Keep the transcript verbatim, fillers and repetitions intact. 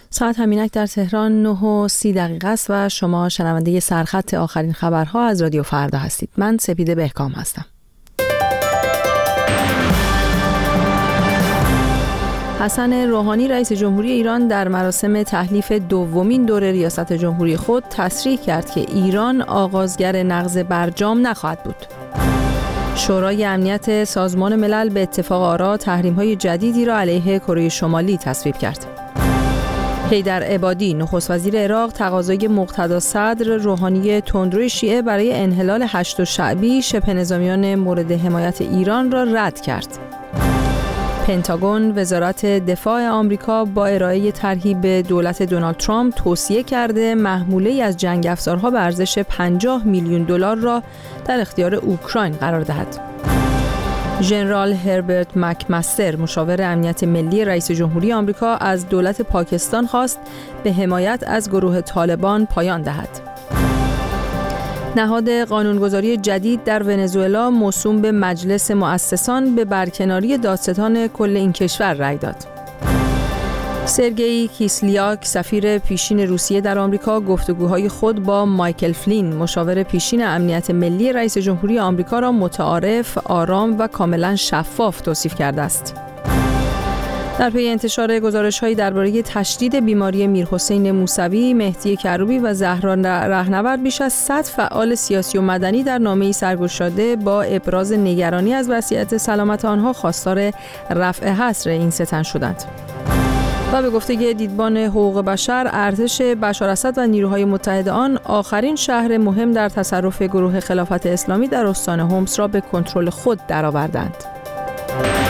ساعت همینک در تهران نه و سی دقیقه است و شما شنونده سرخط آخرین خبرها از رادیو فردا هستید. من سپیده بهکام هستم. حسن روحانی رئیس جمهوری ایران در مراسم تحلیف دومین دوره ریاست جمهوری خود تصریح کرد که ایران آغازگر نقض برجام نخواهد بود. شورای امنیت سازمان ملل به اتفاق آرا تحریم‌های جدیدی را علیه کره شمالی تصویب کرد. حیدر عبادی نخست وزیر عراق تقاضای مقتدا صدر روحانی تندروی شیعه برای انحلال هشت شعبی شبه نظامیان مورد حمایت ایران را رد کرد. پنتاگون وزارت دفاع آمریکا با ارائه طرحی به دولت دونالد ترامپ توصیه کرده محموله‌ای از جنگ افزارها به ارزش پنجاه میلیون دلار را در اختیار اوکراین قرار دهد. ژنرال هربرت مکمستر مشاور امنیت ملی رئیس جمهوری آمریکا از دولت پاکستان خواست به حمایت از گروه طالبان پایان دهد. نهاد قانونگذاری جدید در ونزوئلا موسوم به مجلس مؤسسان به برکناری دادستان کل این کشور رأی داد. سرگئی کیسلیاک سفیر پیشین روسیه در آمریکا گفتگوهای خود با مایکل فلین مشاور پیشین امنیت ملی رئیس جمهوری آمریکا را متعارف، آرام و کاملا شفاف توصیف کرده است. در پی انتشار گزارش‌هایی درباره تشدید بیماری میرحسین موسوی، مهدی کروبی و زهرا رهنورد بیش از صد فعال سیاسی و مدنی در نامه‌ای سرگشاده با ابراز نگرانی از وضعیت سلامت آنها خواستار رفع حصر این سه تن شدند. و به گفته دیدبان حقوق بشر، ارتش بشار اسد و نیروهای متحد آن آخرین شهر مهم در تصرف گروه خلافت اسلامی در استان حمص را به کنترل خود درآوردند.